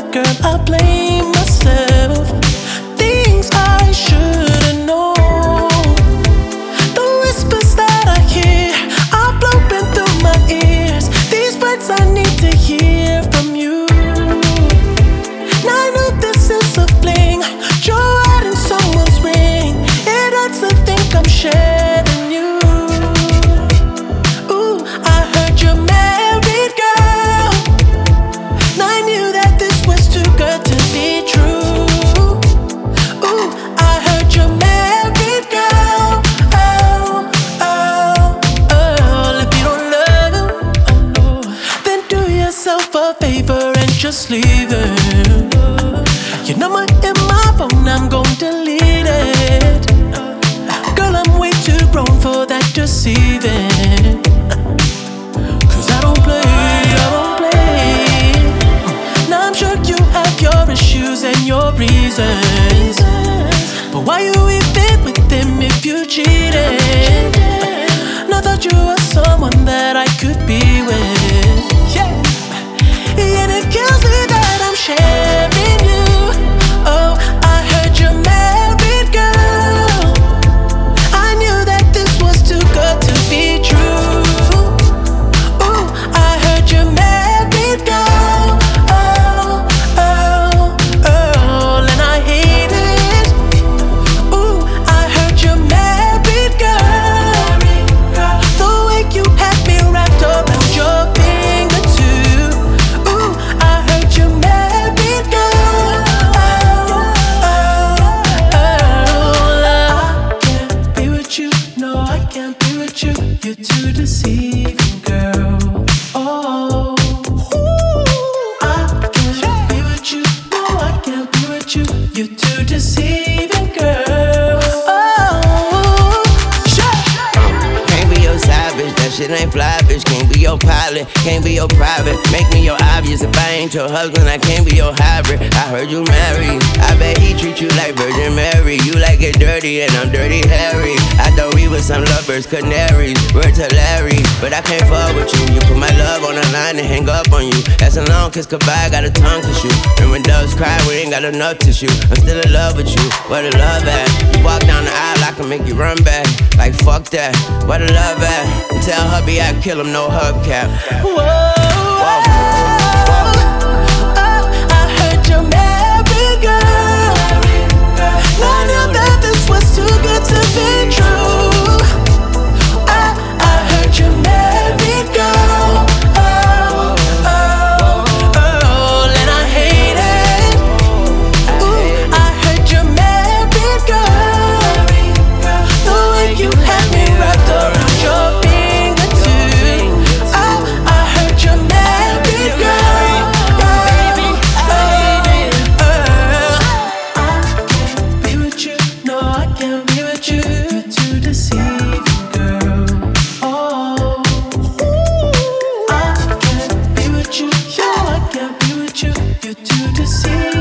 girl, I blame myself. Things I should've known. The whispers that I hear are blowing through my ears. These words I need to hear from you. Now I know this is a fling. You're out in someone's ring. It hurts to think I'm sharing you. Ooh, I heard you're married, girl. Now I knew that this was too good to be true. Ooh, I heard you're married, girl. Oh, oh, oh. If you don't love him, oh no, then do yourself a favor and just leave him. Your number in my phone, I'm gon' delete it. Girl, I'm way too grown for that deceiving. Cause I don't play. Now I'm sure you have your issues and your reasons. But why you even with him if you cheated? Now thought you were someone that I could be with. Yeah. And it kills me that I'm sharing you. Oh, I heard you're married, girl. I knew that this was too good to be true. Ooh, I heard you're married, girl. Oh, oh, oh, and I hate it. Ooh, I heard you're married, girl. The way you had me wrapped around your finger too. Ooh, I heard you're married, girl. I can't be with you, no, I can't be with you. You're too deceiving, girl. Oh, I can't be with you, no, I can't be with you. You're too deceiving, girl. Oh, Can't be your savage, that shit ain't fly, bitch. Can't be your pilot, can't be your private. Make me your obvious. If I ain't your husband, I can't be your hybrid. I heard you married, I bet he treat you like Virgin Mary. You like it dirty and I'm dirty Harry. I thought we were some lovers, canaries, word to Larry. But I can't fuck with you. You put my love on the line and hang up on you. That's a long kiss goodbye, got a tongue kiss you. And when doves cry, we ain't got enough tissue. I'm still in love with you, where the love at? You walk down the aisle, I can make you run back. Like fuck that, where the love at? And tell hubby I kill him, no hubcap. whoa. I heard you're married, girl. Now I knew that this was too good to be true. I heard you're married, girl. Oh, oh, oh, and I hate it. Ooh, I heard you're married, girl. The way you had me wrapped around your finger too. I heard you're married, girl. I can't be with you, no, I can't be with you. You're too deceiving, girl. Oh, I can't be with you, no, I can't be with you. You're too deceiving.